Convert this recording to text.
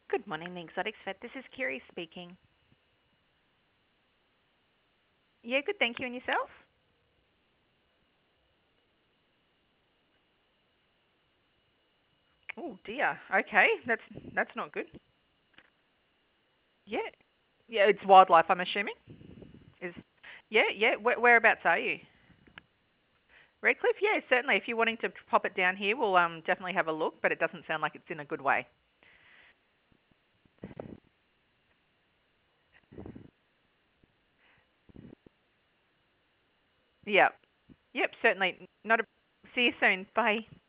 Good morning, the Exotics Vet. This is Kiri speaking. Yeah, good. Thank you. And yourself? Oh dear. Okay, that's not good. Yeah, yeah. It's wildlife. I'm assuming. Is yeah, yeah. Whereabouts are you? Redcliffe. Yeah, certainly. If you're wanting to pop it down here, we'll definitely have a look. But it doesn't sound like it's in a good way. Yeah. Yep. Certainly. Not a. See you soon. Bye.